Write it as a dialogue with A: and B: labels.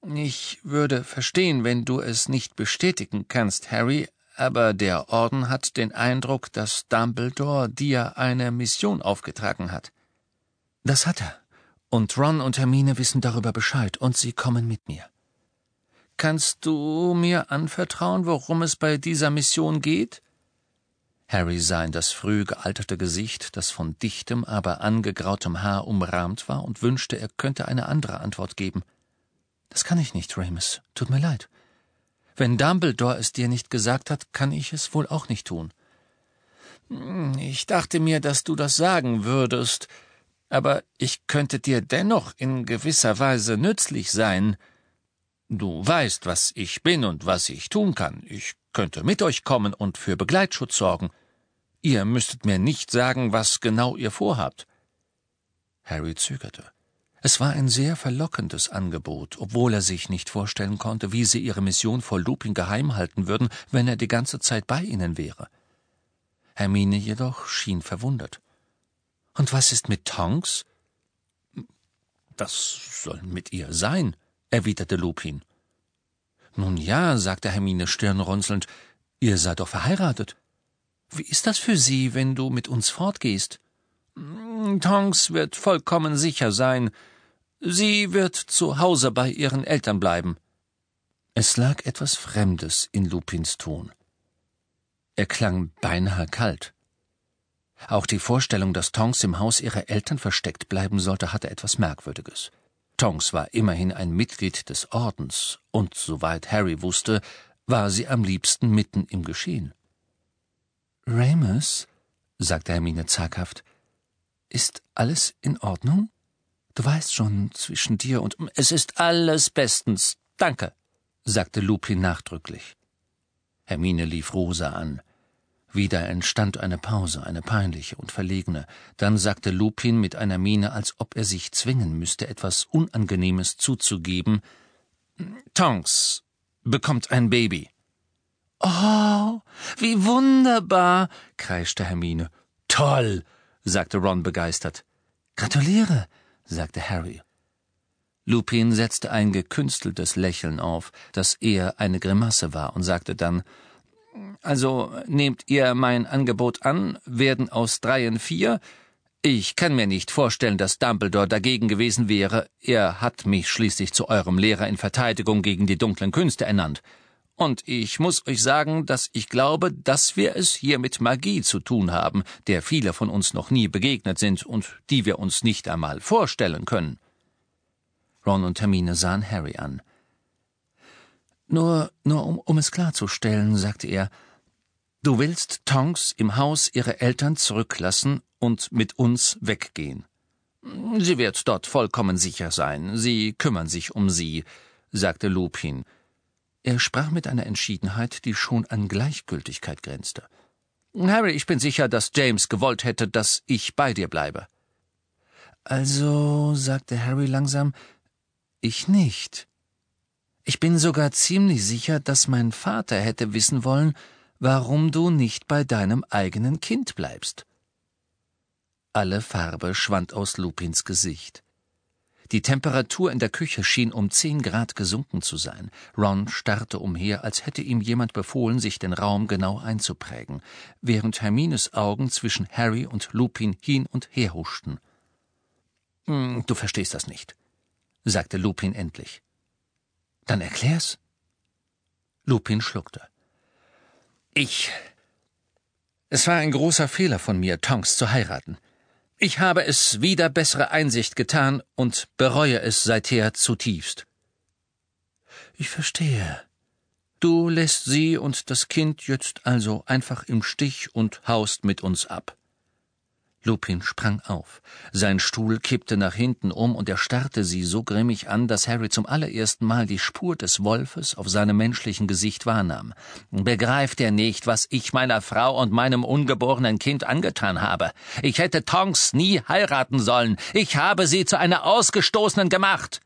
A: Ich würde verstehen, wenn du es nicht bestätigen kannst, Harry, aber der Orden hat den Eindruck, dass Dumbledore dir eine Mission aufgetragen hat. Das hat er. Und Ron und Hermine wissen darüber Bescheid, und sie kommen mit mir. Kannst du mir anvertrauen, worum es bei dieser Mission geht? Harry sah in das früh gealterte Gesicht, das von dichtem, aber angegrautem Haar umrahmt war, und wünschte, er könnte eine andere Antwort geben. Das kann ich nicht, Remus. Tut mir leid. Wenn Dumbledore es dir nicht gesagt hat, kann ich es wohl auch nicht tun. Ich dachte mir, dass du das sagen würdest, aber ich könnte dir dennoch in gewisser Weise nützlich sein. Du weißt, was ich bin und was ich tun kann. Ich könnte mit euch kommen und für Begleitschutz sorgen. Ihr müsstet mir nicht sagen, was genau ihr vorhabt. Harry zögerte. Es war ein sehr verlockendes Angebot, obwohl er sich nicht vorstellen konnte, wie sie ihre Mission vor Lupin geheim halten würden, wenn er die ganze Zeit bei ihnen wäre. Hermine jedoch schien verwundert. »Und was ist mit Tonks?« »Das soll mit ihr sein«, erwiderte Lupin. »Nun ja«, sagte Hermine stirnrunzelnd, »ihr seid doch verheiratet. Wie ist das für sie, wenn du mit uns fortgehst?« »Tonks wird vollkommen sicher sein. Sie wird zu Hause bei ihren Eltern bleiben.« Es lag etwas Fremdes in Lupins Ton. Er klang beinahe kalt. Auch die Vorstellung, dass Tonks im Haus ihrer Eltern versteckt bleiben sollte, hatte etwas Merkwürdiges. Tonks war immerhin ein Mitglied des Ordens, und, soweit Harry wusste, war sie am liebsten mitten im Geschehen. »Remus«, sagte Hermine zaghaft, »ist alles in Ordnung? Du weißt schon, zwischen dir und...« »Es ist alles bestens, danke«, sagte Lupin nachdrücklich. Hermine lief Rosa an. Wieder entstand eine Pause, eine peinliche und verlegene. Dann sagte Lupin mit einer Miene, als ob er sich zwingen müsste, etwas Unangenehmes zuzugeben, »Tonks bekommt ein Baby.« »Oh, wie wunderbar«, kreischte Hermine. »Toll«, sagte Ron begeistert. »Gratuliere«, sagte Harry. Lupin setzte ein gekünsteltes Lächeln auf, das eher eine Grimasse war, und sagte dann, »Also nehmt ihr mein Angebot an, werden aus 3 4? Ich kann mir nicht vorstellen, dass Dumbledore dagegen gewesen wäre. Er hat mich schließlich zu eurem Lehrer in Verteidigung gegen die dunklen Künste ernannt. Und ich muss euch sagen, dass ich glaube, dass wir es hier mit Magie zu tun haben, der viele von uns noch nie begegnet sind und die wir uns nicht einmal vorstellen können.« Ron und Hermine sahen Harry an. Nur um es klarzustellen, sagte er, »Du willst Tonks im Haus ihrer Eltern zurücklassen und mit uns weggehen.« »Sie wird dort vollkommen sicher sein. Sie kümmern sich um sie«, sagte Lupin. Er sprach mit einer Entschiedenheit, die schon an Gleichgültigkeit grenzte. »Harry, ich bin sicher, dass James gewollt hätte, dass ich bei dir bleibe.« »Also«, sagte Harry langsam, »ich nicht. Ich bin sogar ziemlich sicher, dass mein Vater hätte wissen wollen, warum du nicht bei deinem eigenen Kind bleibst.« Alle Farbe schwand aus Lupins Gesicht. Die Temperatur in der Küche schien um 10 Grad gesunken zu sein. Ron starrte umher, als hätte ihm jemand befohlen, sich den Raum genau einzuprägen, während Hermines Augen zwischen Harry und Lupin hin und her huschten. »Du verstehst das nicht«, sagte Lupin endlich. »Dann erklär's.« Lupin schluckte. Es war ein großer Fehler von mir, Tonks zu heiraten. Ich habe es wider bessere Einsicht getan und bereue es seither zutiefst.« »Ich verstehe. Du lässt sie und das Kind jetzt also einfach im Stich und haust mit uns ab.« Lupin sprang auf. Sein Stuhl kippte nach hinten um, und er starrte sie so grimmig an, dass Harry zum allerersten Mal die Spur des Wolfes auf seinem menschlichen Gesicht wahrnahm. »Begreift er nicht, was ich meiner Frau und meinem ungeborenen Kind angetan habe? Ich hätte Tonks nie heiraten sollen. Ich habe sie zu einer Ausgestoßenen gemacht.«